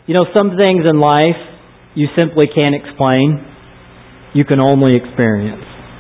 Some things in life you simply can't explain. You can only experience.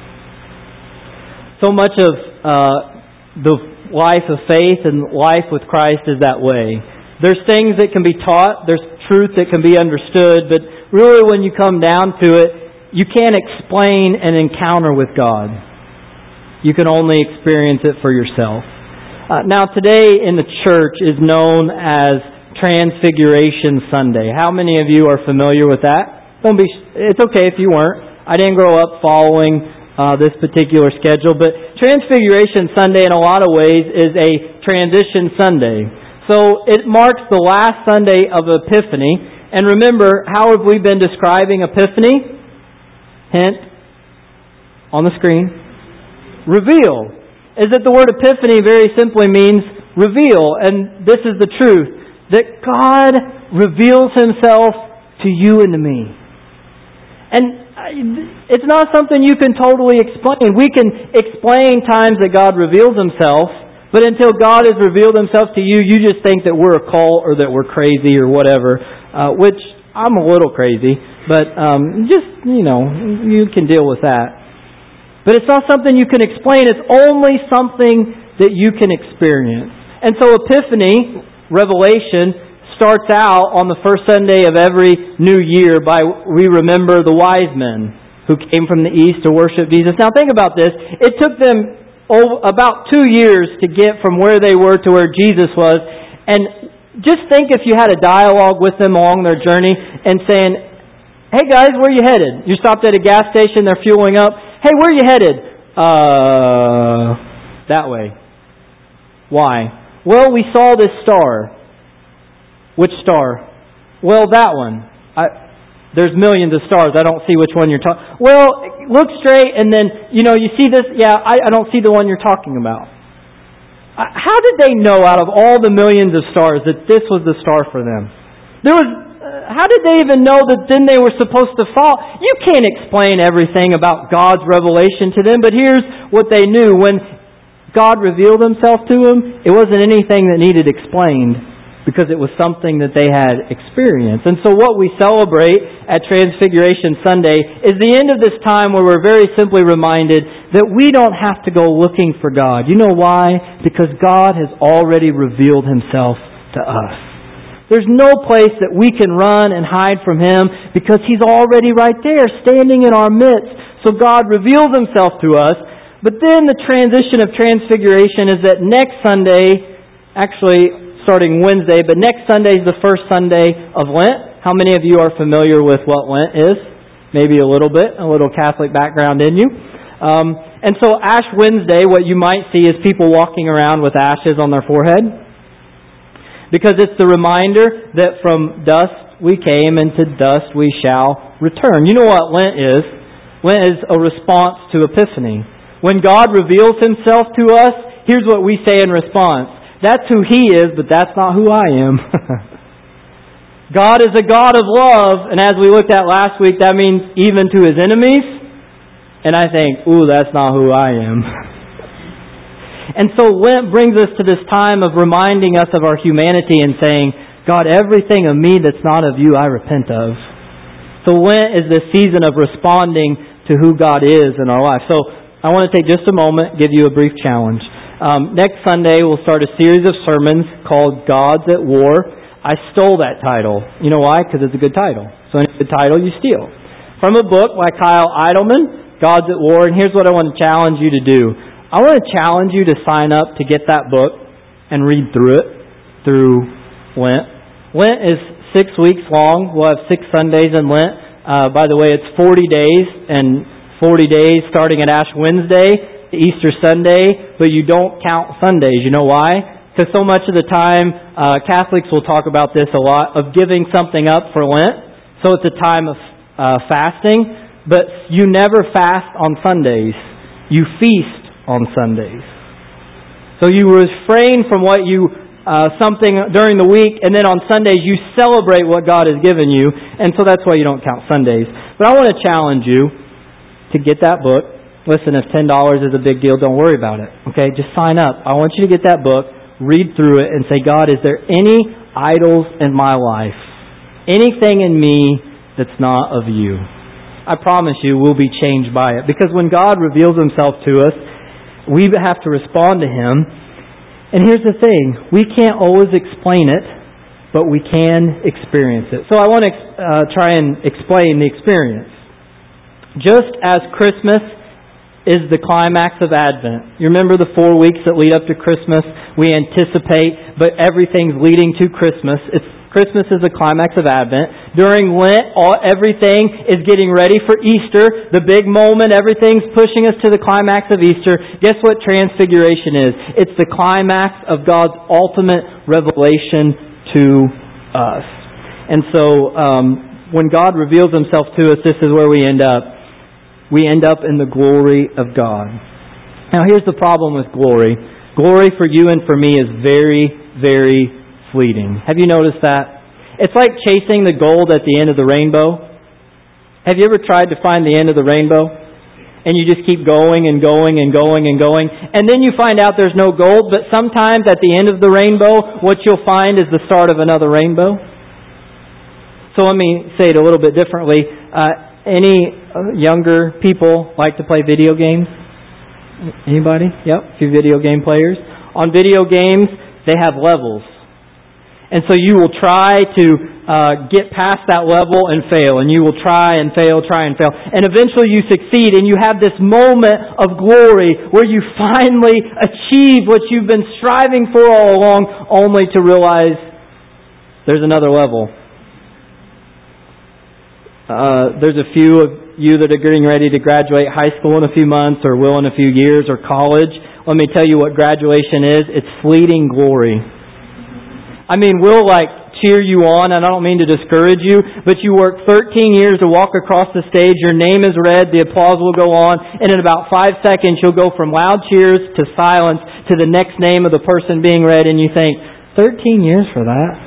So much of the life of faith and life with Christ is that way. There's things that can be taught, there's truth that can be understood, but really when you come down to it, you can't explain an encounter with God. You can only experience it for yourself. Now today in the church is known as Transfiguration Sunday. How many of you are familiar with that? It's okay if you weren't. I didn't grow up following this particular schedule, but Transfiguration Sunday in a lot of ways is a transition Sunday. So it marks the last Sunday of Epiphany. And remember, how have we been describing Epiphany? Hint on the screen. Reveal. Is that the word Epiphany very simply means reveal. And this is the truth. That God reveals Himself to you and to me. And it's not something you can totally explain. We can explain times that God reveals Himself, but until God has revealed Himself to you, you just think that we're a cult or that we're crazy or whatever, which I'm a little crazy, but you can deal with that. But it's not something you can explain. It's only something that you can experience. And so Epiphany, Revelation, starts out on the first Sunday of every new year we remember the wise men who came from the east to worship Jesus. Now think about this. It took them about 2 years to get from where they were to where Jesus was. And just think if you had a dialogue with them along their journey and saying, hey guys, where are you headed? You stopped at a gas station, they're fueling up. Hey, where are you headed? That way. Why? Well, we saw this star. Which star? Well, that one. There's millions of stars. I don't see which one you're talking. Well, look straight and then, you see this. Yeah, I don't see the one you're talking about. How did they know out of all the millions of stars that this was the star for them? How did they even know that then they were supposed to follow? You can't explain everything about God's revelation to them, but here's what they knew. When God revealed Himself to them, it wasn't anything that needed explained, because it was something that they had experienced. And so what we celebrate at Transfiguration Sunday is the end of this time where we're very simply reminded that we don't have to go looking for God. You know why? Because God has already revealed Himself to us. There's no place that we can run and hide from Him because He's already right there, standing in our midst. So God reveals Himself to us. But then the transition of Transfiguration is that next Sunday, actually starting Wednesday, but next Sunday is the first Sunday of Lent. How many of you are familiar with what Lent is? Maybe a little bit, a little Catholic background in you. And so Ash Wednesday, what you might see is people walking around with ashes on their forehead. Because it's the reminder that from dust we came and to dust we shall return. You know what Lent is? Lent is a response to Epiphany. When God reveals Himself to us, here's what we say in response. That's who He is, but that's not who I am. God is a God of love, and as we looked at last week, that means even to His enemies. And I think, that's not who I am. And so Lent brings us to this time of reminding us of our humanity and saying, God, everything of me that's not of You, I repent of. So Lent is this season of responding to who God is in our life. So I want to take just a moment, give you a brief challenge. Next Sunday, we'll start a series of sermons called Gods at War. I stole that title. You know why? Because it's a good title. So any good title, you steal. From a book by Kyle Idleman, Gods at War. And here's what I want to challenge you to do. I want to challenge you to sign up to get that book and read through it through Lent. Lent is 6 weeks long. We'll have 6 Sundays in Lent. By the way, it's 40 days, and 40 days starting at Ash Wednesday, Easter Sunday, but you don't count Sundays. You know why? Because so much of the time, Catholics will talk about this a lot, of giving something up for Lent. So it's a time of fasting, but you never fast on Sundays. You feast on Sundays. So you refrain from what you something during the week, and then on Sundays you celebrate what God has given you, and so that's why you don't count Sundays. But I want to challenge you to get that book. Listen, if $10 is a big deal, don't worry about it. Okay, just sign up. I want you to get that book, read through it, and say, God, is there any idols in my life anything in me that's not of you. I promise you we'll be changed by it. Because when God reveals Himself to us, we have to respond to Him. And here's the thing. We can't always explain it, but we can experience it. So I want to try and explain the experience. Just as Christmas is the climax of Advent. You remember the 4 weeks that lead up to Christmas? We anticipate, but everything's leading to Christmas. Christmas is the climax of Advent. During Lent, everything is getting ready for Easter. The big moment, everything's pushing us to the climax of Easter. Guess what Transfiguration is? It's the climax of God's ultimate revelation to us. And so, when God reveals Himself to us, this is where we end up. We end up in the glory of God. Now, here's the problem with glory. Glory for you and for me is very, very fleeting. Have you noticed that? It's like chasing the gold at the end of the rainbow. Have you ever tried to find the end of the rainbow? And you just keep going and going and going and going. And then you find out there's no gold, but sometimes at the end of the rainbow, what you'll find is the start of another rainbow. So let me say it a little bit differently. Any younger people like to play video games? Anybody? Yep, a few video game players. On video games, they have levels. And so you will try to get past that level and fail. And you will try and fail. And eventually you succeed. And you have this moment of glory where you finally achieve what you've been striving for all along, only to realize there's another level. There's a few of you that are getting ready to graduate high school in a few months or will in a few years, or college. Let me tell you what graduation is. It's fleeting glory. I mean, we'll cheer you on, and I don't mean to discourage you, but you work 13 years to walk across the stage, your name is read, the applause will go on, and in about 5 seconds you'll go from loud cheers to silence to the next name of the person being read, and you think, 13 years for that?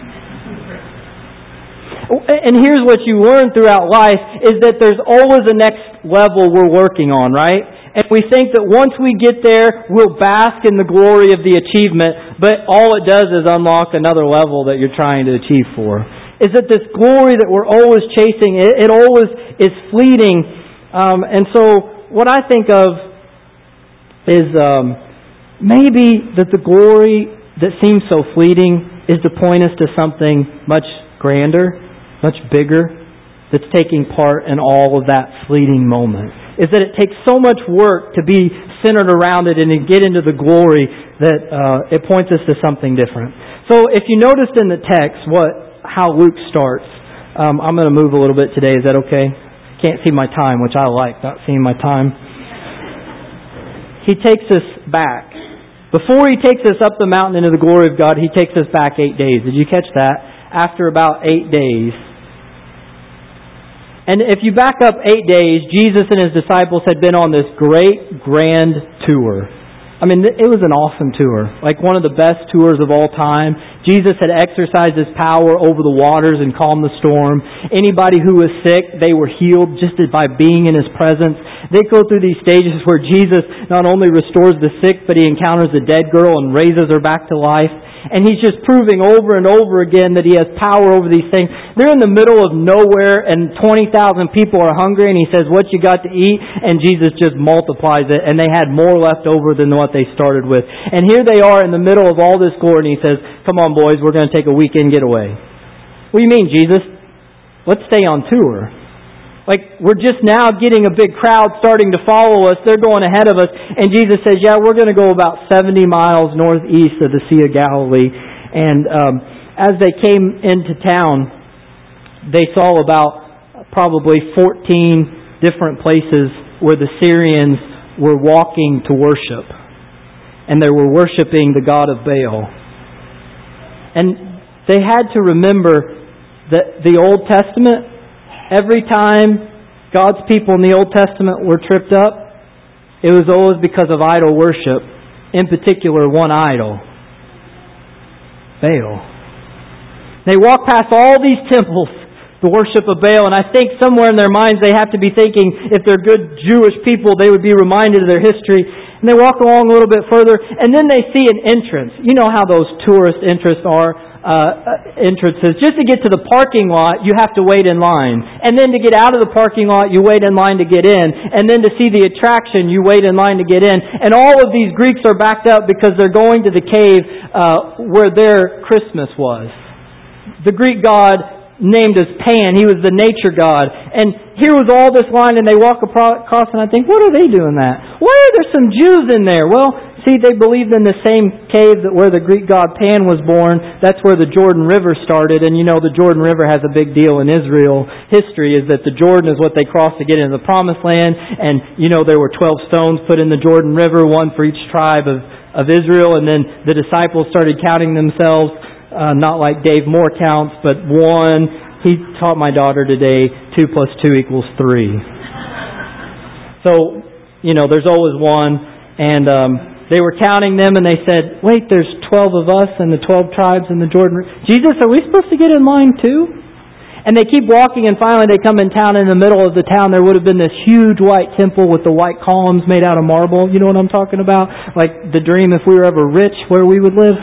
And here's what you learn throughout life is that there's always a next level we're working on, right? And we think that once we get there, we'll bask in the glory of the achievement, but all it does is unlock another level that you're trying to achieve for. Is that this glory that we're always chasing, it always is fleeting. And so what I think of is maybe that the glory that seems so fleeting is to point us to something much grander, much bigger, that's taking part in all of that fleeting moment. Is that it takes so much work to be centered around it and to get into the glory that it points us to something different. So if you noticed in the text how Luke starts, I'm going to move a little bit today. Is that okay? Can't see my time, which I like, not seeing my time. He takes us back. Before He takes us up the mountain into the glory of God, He takes us back 8 days. Did you catch that? After about 8 days. And if you back up 8 days, Jesus and His disciples had been on this great, grand tour. I mean, it was an awesome tour. Like one of the best tours of all time. Jesus had exercised His power over the waters and calmed the storm. Anybody who was sick, they were healed just by being in His presence. They go through these stages where Jesus not only restores the sick, but He encounters a dead girl and raises her back to life. And He's just proving over and over again that He has power over these things. They're in the middle of nowhere and 20,000 people are hungry and He says, "What you got to eat?" And Jesus just multiplies it, and they had more left over than what they started with. And here they are in the middle of all this glory, and He says, "Come on, boys, we're going to take a weekend getaway." What do you mean, Jesus? Let's stay on tour. We're just now getting a big crowd starting to follow us. They're going ahead of us. And Jesus says, "Yeah, we're going to go about 70 miles northeast of the Sea of Galilee." And as they came into town, they saw about probably 14 different places where the Syrians were walking to worship. And they were worshiping the god of Baal. And they had to remember that the Old Testament, every time God's people in the Old Testament were tripped up, it was always because of idol worship. In particular, one idol, Baal. They walk past all these temples, the worship of Baal, and I think somewhere in their minds they have to be thinking, if they're good Jewish people, they would be reminded of their history. And they walk along a little bit further, and then they see an entrance. You know how those tourist entrances are. entrances. Just to get to the parking lot, you have to wait in line. And then to get out of the parking lot, you wait in line to get in. And then to see the attraction, you wait in line to get in. And all of these Greeks are backed up because they're going to the cave where their Christmas was. The Greek god named as Pan. He was the nature god. And here was all this line, and they walk across, and I think, what are they doing that? Why are there some Jews in there? Well, see, they believed in the same cave that where the Greek god Pan was born. That's where the Jordan River started. And you know, the Jordan River has a big deal in Israel history, is that the Jordan is what they crossed to get into the Promised Land. And you know, there were 12 stones put in the Jordan River, one for each tribe of Israel. And then the disciples started counting themselves. Not like Dave Moore counts, but one. He taught my daughter today, 2 + 2 = 3. So, you know, there's always one. And they were counting them, and they said, wait, there's 12 of us and the 12 tribes in the Jordan River. Jesus, are we supposed to get in line too? And they keep walking, and finally they come in town. In the middle of the town, there would have been this huge white temple with the white columns made out of marble. You know what I'm talking about? Like the dream, if we were ever rich, where we would live.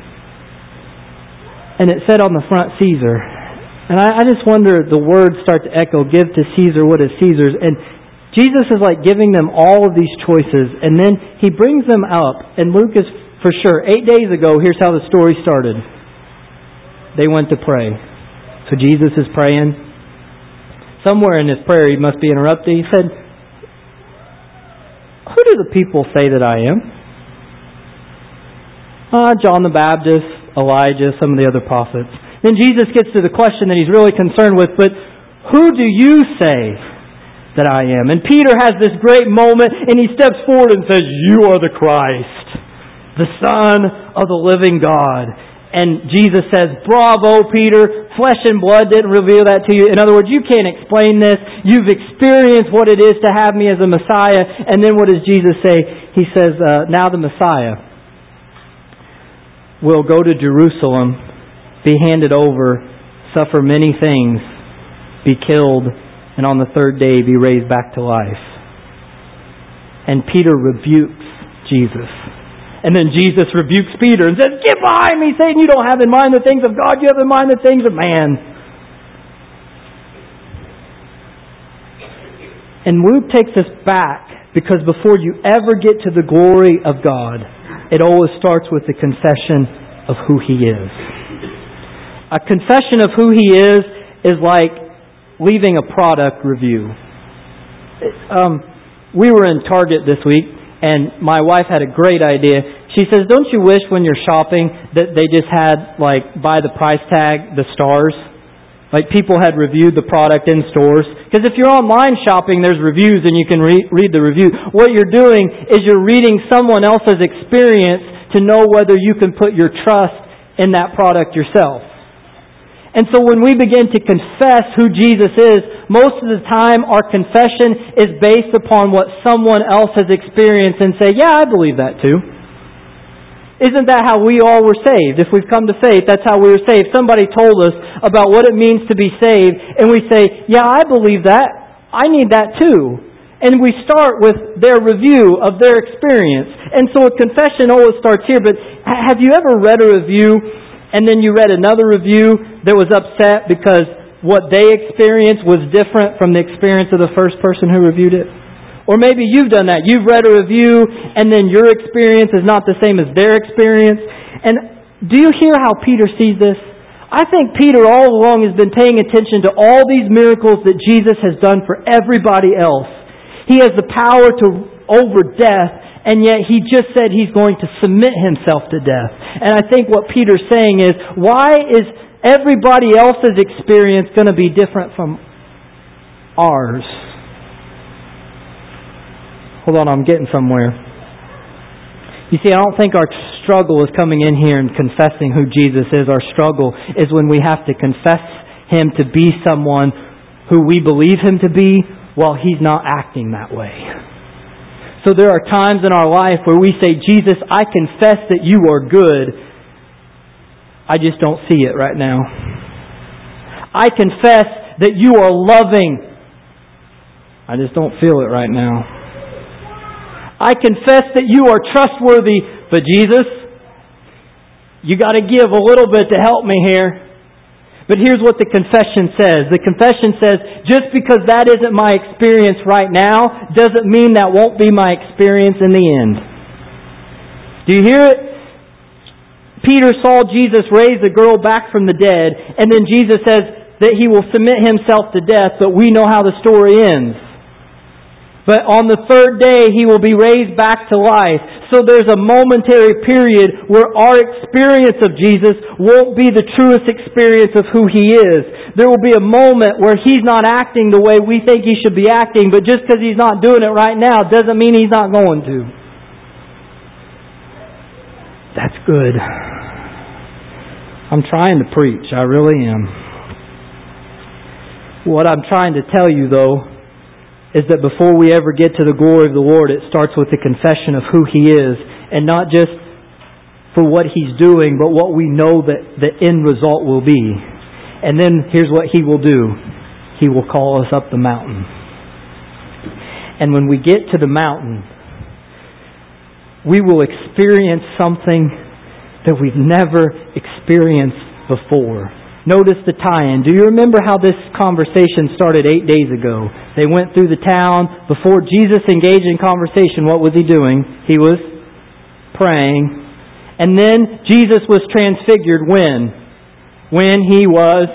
And it said on the front, Caesar. And I just wonder, the words start to echo, give to Caesar what is Caesar's. And Jesus is like giving them all of these choices. And then He brings them up. And Luke is for sure. 8 days ago, here's how the story started. They went to pray. So Jesus is praying. Somewhere in His prayer, He must be interrupted. He said, who do the people say that I am? John the Baptist, Elijah, some of the other prophets. Then Jesus gets to the question that He's really concerned with, but who do you say that I am? And Peter has this great moment, and he steps forward and says, you are the Christ, the Son of the living God. And Jesus says, bravo, Peter, flesh and blood didn't reveal that to you. In other words, you can't explain this. You've experienced what it is to have me as a Messiah. And then what does Jesus say? He says, now the Messiah will go to Jerusalem, be handed over, suffer many things, be killed, and on the third day be raised back to life. And Peter rebukes Jesus. And then Jesus rebukes Peter and says, get behind me, Satan, you don't have in mind the things of God, you have in mind the things of man. And Luke takes us back, because before you ever get to the glory of God, it always starts with the confession of who He is. A confession of who He is like leaving a product review. We were in Target this week, and my wife had a great idea. She says, don't you wish when you're shopping that they just had, like, by the price tag, the stars? Like people had reviewed the product in stores. Because if you're online shopping, there's reviews and you can read the review. What you're doing is you're reading someone else's experience to know whether you can put your trust in that product yourself. And so when we begin to confess who Jesus is, most of the time our confession is based upon what someone else has experienced and say, yeah, I believe that too. Isn't that how we all were saved? If we've come to faith, that's how we were saved. Somebody told us about what it means to be saved, and we say, yeah, I believe that. I need that too. And we start with their review of their experience. And so a confession always starts here, but have you ever read a review and then you read another review that was upset because what they experienced was different from the experience of the first person who reviewed it? Or maybe you've done that. You've read a review and then your experience is not the same as their experience. And do you hear how Peter sees this? I think Peter all along has been paying attention to all these miracles that Jesus has done for everybody else. He has the power to over death, and yet He just said He's going to submit Himself to death. And I think what Peter's saying is, why is everybody else's experience going to be different from ours? Hold on, I'm getting somewhere. You see, I don't think our struggle is coming in here and confessing who Jesus is. Our struggle is when we have to confess Him to be someone who we believe Him to be while He's not acting that way. So there are times in our life where we say, Jesus, I confess that You are good. I just don't see it right now. I confess that You are loving. I just don't feel it right now. I confess that You are trustworthy, but Jesus, You got to give a little bit to help me here. But here's what the confession says. The confession says, just because that isn't my experience right now, doesn't mean that won't be my experience in the end. Do you hear it? Peter saw Jesus raise the girl back from the dead, and then Jesus says that He will submit Himself to death, but we know how the story ends. But on the third day, He will be raised back to life. So there's a momentary period where our experience of Jesus won't be the truest experience of who He is. There will be a moment where He's not acting the way we think He should be acting, but just because He's not doing it right now doesn't mean He's not going to. That's good. I'm trying to preach. I really am. What I'm trying to tell you, though, is that before we ever get to the glory of the Lord, it starts with the confession of who He is. And not just for what He's doing, but what we know that the end result will be. And then here's what He will do. He will call us up the mountain. And when we get to the mountain, we will experience something that we've never experienced before. Notice the tie-in. Do you remember how this conversation started 8 days ago? They went through the town. Before Jesus engaged in conversation, what was He doing? He was praying. And then Jesus was transfigured when? When He was...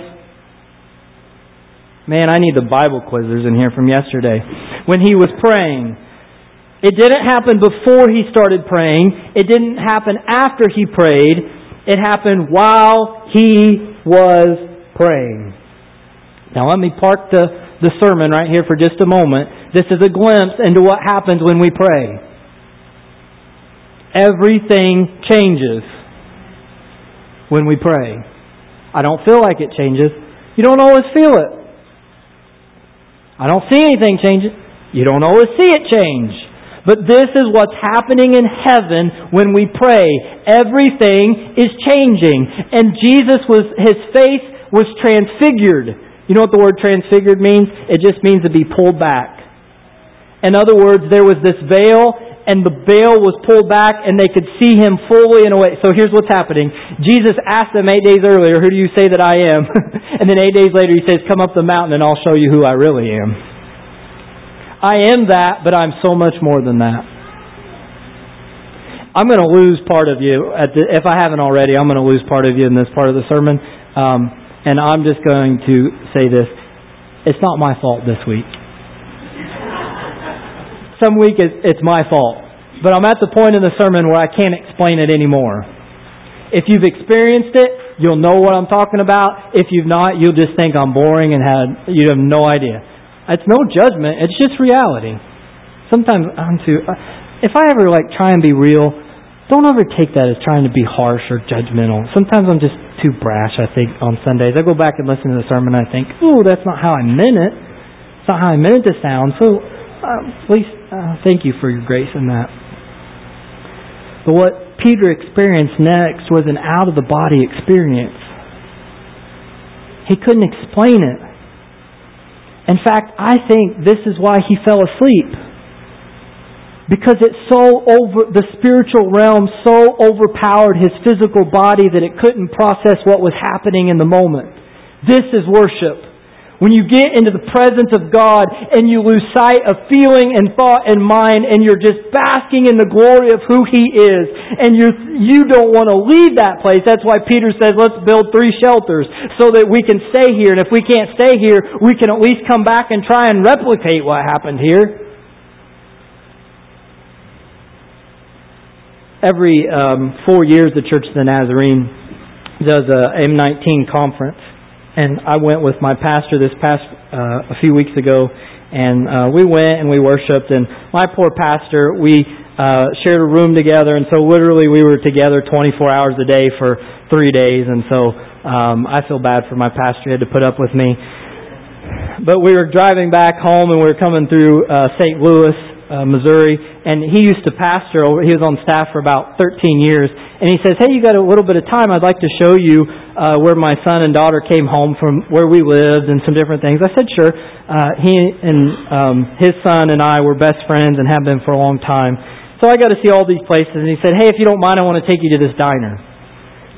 Man, I need the Bible quizzers in here from yesterday. When He was praying. It didn't happen before He started praying. It didn't happen after He prayed. It happened while He was praying. Now let me park the sermon right here for just a moment. This is a glimpse into what happens when we pray. Everything changes when we pray. I don't feel like it changes. You don't always feel it. I don't see anything changing. You don't always see it change. But this is what's happening in heaven when we pray. Everything is changing. And His face was transfigured. You know what the word transfigured means? It just means to be pulled back. In other words, there was this veil, and the veil was pulled back, and they could see Him fully in a way. So here's what's happening. Jesus asked them 8 days earlier, who do you say that I am? And then 8 days later He says, come up the mountain and I'll show you who I really am. I am that, but I'm so much more than that. I'm going to lose part of you. If I haven't already, I'm going to lose part of you in this part of the sermon. And I'm just going to say this. It's not my fault this week. Some week it's my fault. But I'm at the point in the sermon where I can't explain it anymore. If you've experienced it, you'll know what I'm talking about. If you've not, you'll just think I'm boring and you have no idea. It's no judgment. It's just reality. Sometimes if I ever try and be real, don't ever take that as trying to be harsh or judgmental. Sometimes I'm just too brash, I think, on Sundays. I go back and listen to the sermon and I think, ooh, that's not how I meant it. It's not how I meant it to sound. So, please, thank you for your grace in that. But what Peter experienced next was an out-of-the-body experience. He couldn't explain it. In fact, I think this is why he fell asleep. Because the spiritual realm so overpowered his physical body that it couldn't process what was happening in the moment. This is worship. When you get into the presence of God and you lose sight of feeling and thought and mind and you're just basking in the glory of who He is and you don't want to leave that place. That's why Peter says, let's build 3 shelters so that we can stay here. And if we can't stay here, we can at least come back and try and replicate what happened here. Every 4 years, the Church of the Nazarene does a M19 conference. And I went with my pastor a few weeks ago, and we went and we worshiped. And my poor pastor, we shared a room together, and so literally we were together 24 hours a day for 3 days. And so I feel bad for my pastor; he had to put up with me. But we were driving back home, and we were coming through St. Louis, Missouri, and he used to pastor. He was on staff for about 13 years. And he says, hey, you got a little bit of time. I'd like to show you where my son and daughter came home from, where we lived, and some different things. I said, sure. He and his son and I were best friends and have been for a long time. So I got to see all these places. And he said, hey, if you don't mind, I want to take you to this diner.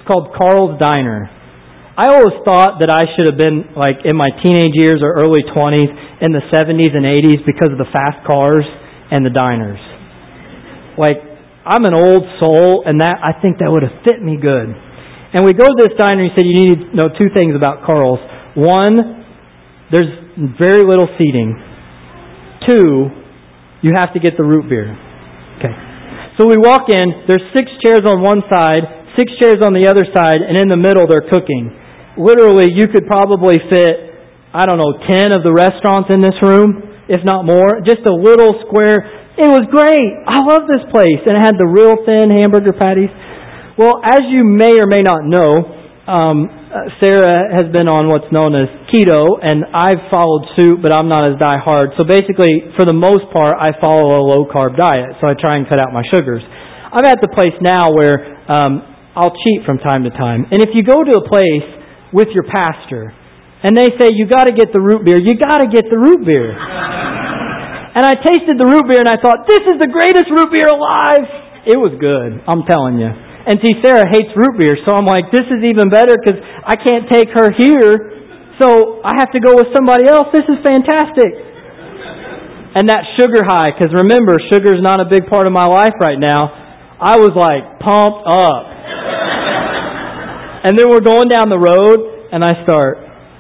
It's called Carl's Diner. I always thought that I should have been like in my teenage years or early 20s in the 70s and 80s because of the fast cars and the diners. Like, I'm an old soul, and I think that would have fit me good. And we go to this diner, and he said, you need to know two things about Carl's. One, there's very little seating. Two, you have to get the root beer. Okay. So we walk in, there's 6 chairs on one side, 6 chairs on the other side, and in the middle they're cooking. Literally, you could probably fit, 10 of the restaurants in this room, if not more. Just a little square. It was great. I love this place. And it had the real thin hamburger patties. Well, as you may or may not know, Sarah has been on what's known as keto, and I've followed suit, but I'm not as die-hard. So basically, for the most part, I follow a low-carb diet. So I try and cut out my sugars. I'm at the place now where I'll cheat from time to time. And if you go to a place with your pastor, and they say, you got to get the root beer, you got to get the root beer. And I tasted the root beer, and I thought, this is the greatest root beer alive. It was good, I'm telling you. And see, Sarah hates root beer, so I'm like, this is even better because I can't take her here, so I have to go with somebody else. This is fantastic. And that sugar high, because remember, sugar is not a big part of my life right now. I was like pumped up. And then we're going down the road, and I start.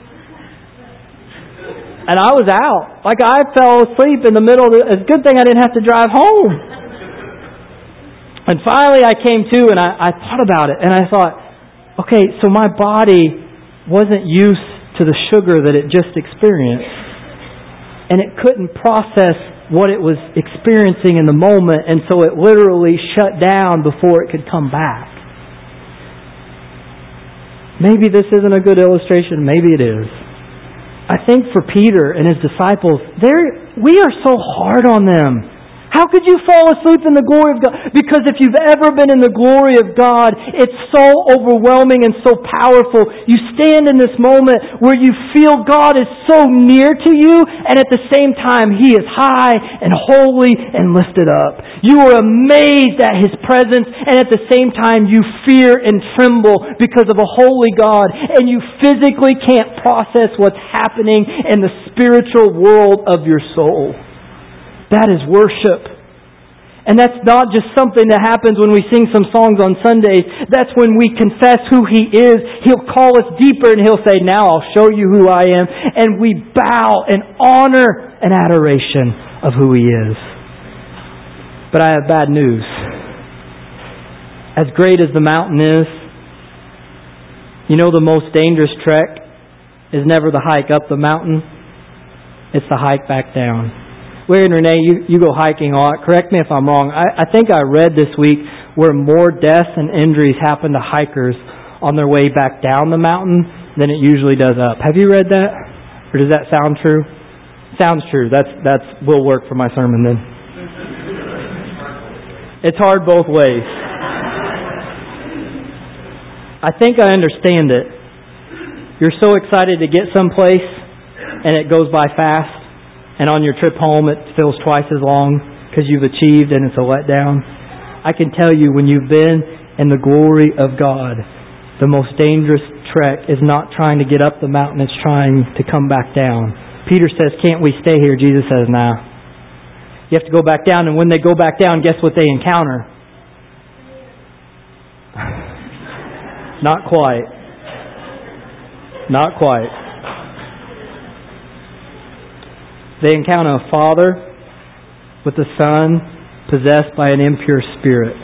And I was out. Like, I fell asleep in the middle of it's a good thing I didn't have to drive home. And finally I came to, and I thought about it, and I thought, okay, so my body wasn't used to the sugar that it just experienced. And it couldn't process what it was experiencing in the moment, and so it literally shut down before it could come back. Maybe this isn't a good illustration. Maybe it is. I think for Peter and his disciples, we are so hard on them. How could you fall asleep in the glory of God? Because if you've ever been in the glory of God, it's so overwhelming and so powerful. You stand in this moment where you feel God is so near to you, and at the same time, He is high and holy and lifted up. You are amazed at His presence, and at the same time, you fear and tremble because of a holy God, and you physically can't process what's happening in the spiritual world of your soul. That is worship. And that's not just something that happens when we sing some songs on Sundays. That's when we confess who He is. He'll call us deeper and He'll say, now I'll show you who I am. And we bow in honor and adoration of who He is. But I have bad news. As great as the mountain is, you know the most dangerous trek is never the hike up the mountain. It's the hike back down. Larry and Renee, you go hiking a lot. Correct me if I'm wrong. I think I read this week where more deaths and injuries happen to hikers on their way back down the mountain than it usually does up. Have you read that? Or does that sound true? Sounds true. That's will work for my sermon then. It's hard both ways. I think I understand it. You're so excited to get someplace and it goes by fast. And on your trip home, it feels twice as long because you've achieved and it's a letdown. I can tell you, when you've been in the glory of God, the most dangerous trek is not trying to get up the mountain, it's trying to come back down. Peter says, can't we stay here? Jesus says, nah. You have to go back down, and when they go back down, guess what they encounter? Not quite. Not quite. They encounter a father with a son possessed by an impure spirit.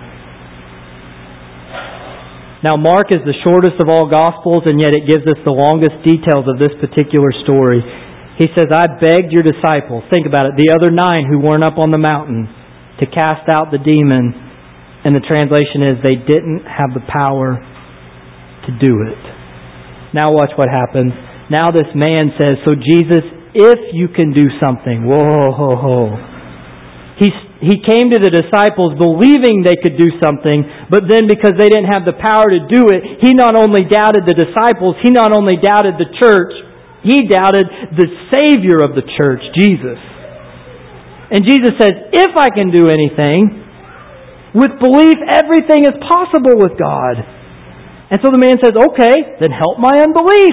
Now, Mark is the shortest of all Gospels, and yet it gives us the longest details of this particular story. He says, I begged your disciples, think about it, the other 9 who weren't up on the mountain, to cast out the demon. And the translation is, they didn't have the power to do it. Now watch what happens. Now this man says, so Jesus, if you can do something. Whoa. He came to the disciples believing they could do something, but then because they didn't have the power to do it, He not only doubted the disciples, He not only doubted the church, He doubted the Savior of the church, Jesus. And Jesus says, if I can do anything, with belief everything is possible with God. And so the man says, okay, then help my unbelief.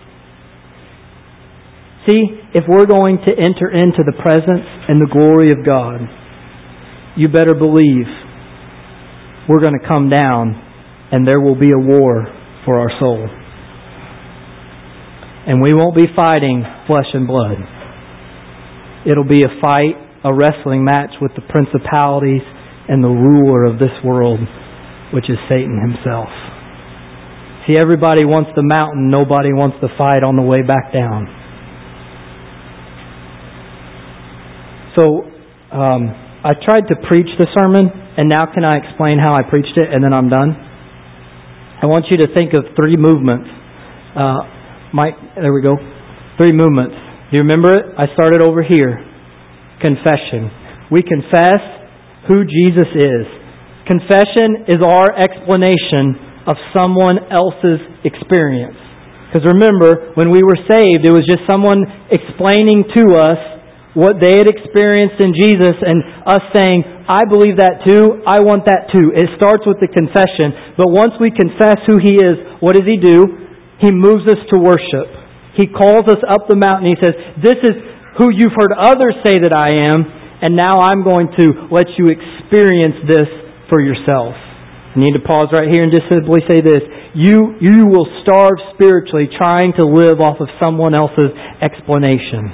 See, if we're going to enter into the presence and the glory of God, you better believe we're going to come down and there will be a war for our soul. And we won't be fighting flesh and blood. It'll be a fight, a wrestling match with the principalities and the ruler of this world, which is Satan himself. See, everybody wants the mountain. Nobody wants the fight on the way back down. So, I tried to preach the sermon, and now can I explain how I preached it, and then I'm done? I want you to think of 3 movements. Mike, there we go. 3 movements. Do you remember it? I started over here. Confession. We confess who Jesus is. Confession is our explanation of someone else's experience. Because remember, when we were saved, it was just someone explaining to us what they had experienced in Jesus and us saying, I believe that too, I want that too. It starts with the confession. But once we confess who He is, what does He do? He moves us to worship. He calls us up the mountain. He says, this is who you've heard others say that I am, and now I'm going to let you experience this for yourself. I need to pause right here and just simply say this. You will starve spiritually trying to live off of someone else's explanation.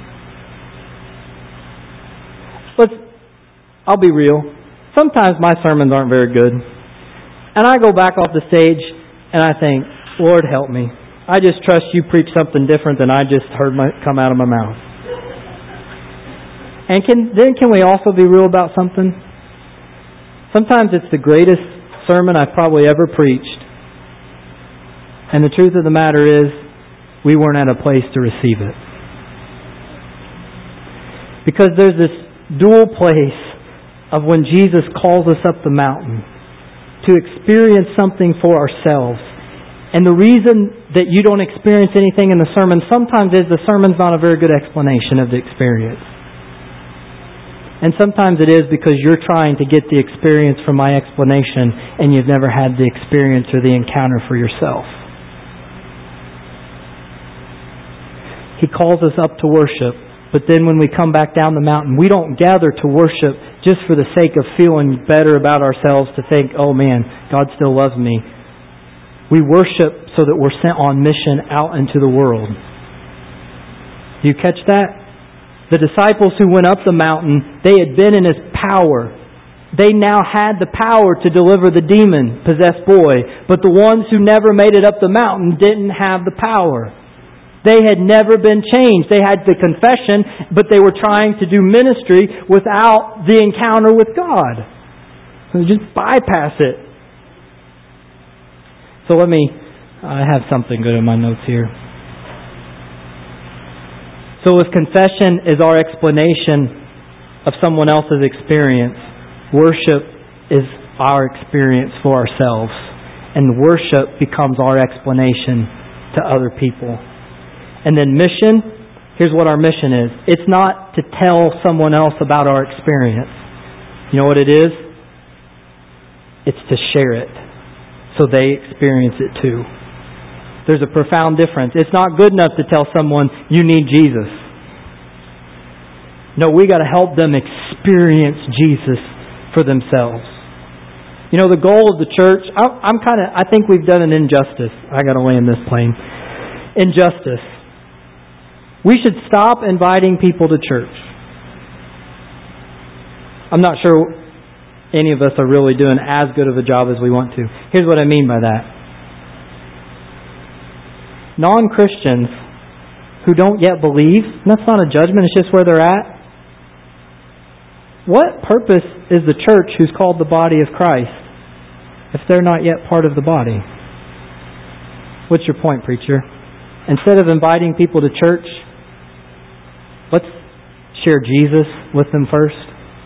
I'll be real. Sometimes my sermons aren't very good. And I go back off the stage and I think, Lord help me. I just trust you preach something different than I just heard come out of my mouth. And can we also be real about something? Sometimes it's the greatest sermon I've probably ever preached. And the truth of the matter is, we weren't at a place to receive it. Because there's this dual place of when Jesus calls us up the mountain to experience something for ourselves. And the reason that you don't experience anything in the sermon sometimes is the sermon's not a very good explanation of the experience. And sometimes it is because you're trying to get the experience from my explanation and you've never had the experience or the encounter for yourself. He calls us up to worship, but then when we come back down the mountain, we don't gather to worship just for the sake of feeling better about ourselves, to think, oh man, God still loves me. We worship so that we're sent on mission out into the world. Do you catch that? The disciples who went up the mountain, they had been in His power. They now had the power to deliver the demon-possessed boy. But the ones who never made it up the mountain didn't have the power. They had never been changed. They had the confession, but they were trying to do ministry without the encounter with God. So just bypass it. So I have something good in my notes here. So if confession is our explanation of someone else's experience, worship is our experience for ourselves. And worship becomes our explanation to other people. And then mission, here's what our mission is. It's not to tell someone else about our experience. You know what it is? It's to share it so they experience it too. There's a profound difference. It's not good enough to tell someone, you need Jesus. No, we got to help them experience Jesus for themselves. You know, the goal of the church, I think we've done an injustice. I got to land this plane. Injustice. We should stop inviting people to church. I'm not sure any of us are really doing as good of a job as we want to. Here's what I mean by that. Non-Christians who don't yet believe, and that's not a judgment, it's just where they're at. What purpose is the church who's called the body of Christ if they're not yet part of the body? What's your point, preacher? Instead of inviting people to church, let's share Jesus with them first.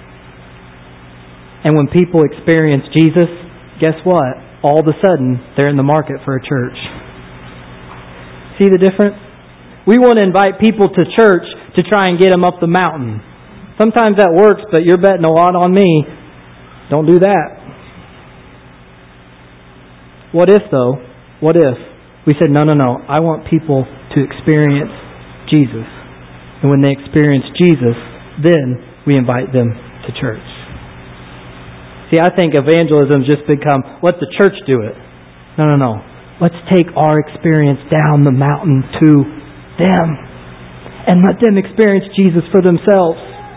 And when people experience Jesus, guess what? All of a sudden, they're in the market for a church. See the difference? We want to invite people to church to try and get them up the mountain. Sometimes that works, but you're betting a lot on me. Don't do that. What if, though, What if we said, no, I want people to experience Jesus. And when they experience Jesus, then we invite them to church. See, I think evangelism just become, let the church do it. No. Let's take our experience down the mountain to them and let them experience Jesus for themselves.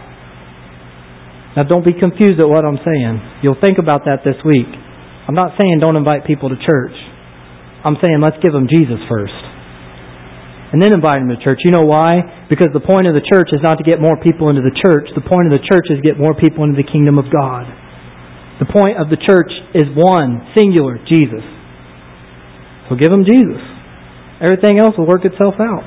Now, don't be confused at what I'm saying. You'll think about that this week. I'm not saying don't invite people to church. I'm saying let's give them Jesus first. And then invite them to church. You know why? Because the point of the church is not to get more people into the church. The point of the church is to get more people into the kingdom of God. The point of the church is one, singular, Jesus. So give them Jesus. Everything else will work itself out.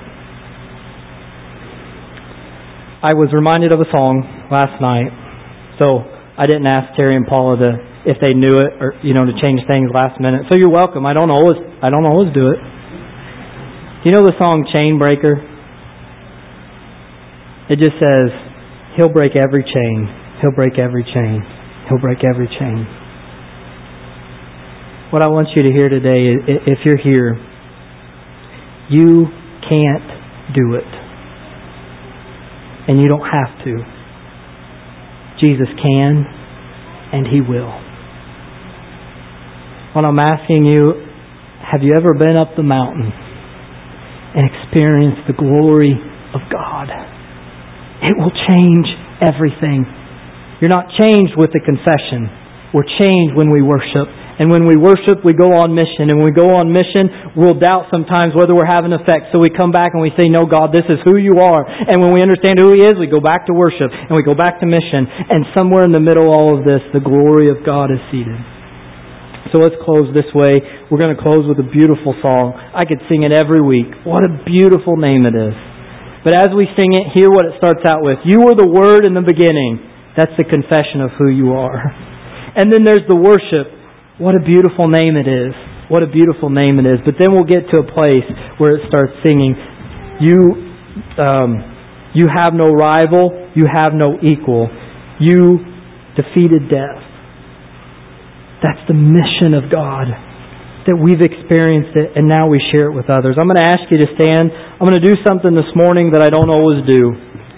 I was reminded of a song last night. So I didn't ask Terry and Paula if they knew it or to change things last minute. So you're welcome. I don't always do it. Do you know the song Chain Breaker? It just says, He'll break every chain. He'll break every chain. He'll break every chain. What I want you to hear today is, if you're here, you can't do it. And you don't have to. Jesus can, and He will. What I'm asking you, have you ever been up the mountain and experienced the glory of God? It will change everything. You're not changed with the confession. We're changed when we worship. And when we worship, we go on mission. And when we go on mission, we'll doubt sometimes whether we're having effect. So we come back and we say, no, God, this is who you are. And when we understand who He is, we go back to worship. And we go back to mission. And somewhere in the middle of all of this, the glory of God is seated. So let's close this way. We're going to close with a beautiful song. I could sing it every week. What a beautiful name it is. But as we sing it, hear what it starts out with. You were the Word in the beginning. That's the confession of who you are. And then there's the worship. What a beautiful name it is. What a beautiful name it is. But then we'll get to a place where it starts singing, You have no rival. You have no equal. You defeated death. That's the mission of God. That we've experienced it and now we share it with others. I'm going to ask you to stand. I'm going to do something this morning that I don't always do.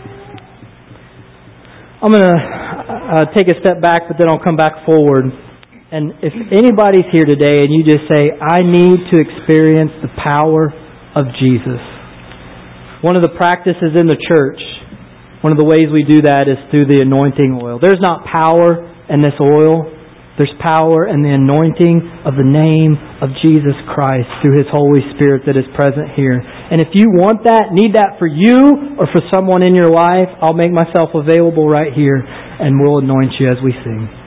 I'm going to take a step back, but then I'll come back forward. And if anybody's here today and you just say, I need to experience the power of Jesus. One of the practices in the church, one of the ways we do that is through the anointing oil. There's not power in this oil. There's power in the anointing of the name of Jesus Christ through His Holy Spirit that is present here. And if you want that, need that for you or for someone in your life, I'll make myself available right here and we'll anoint you as we sing.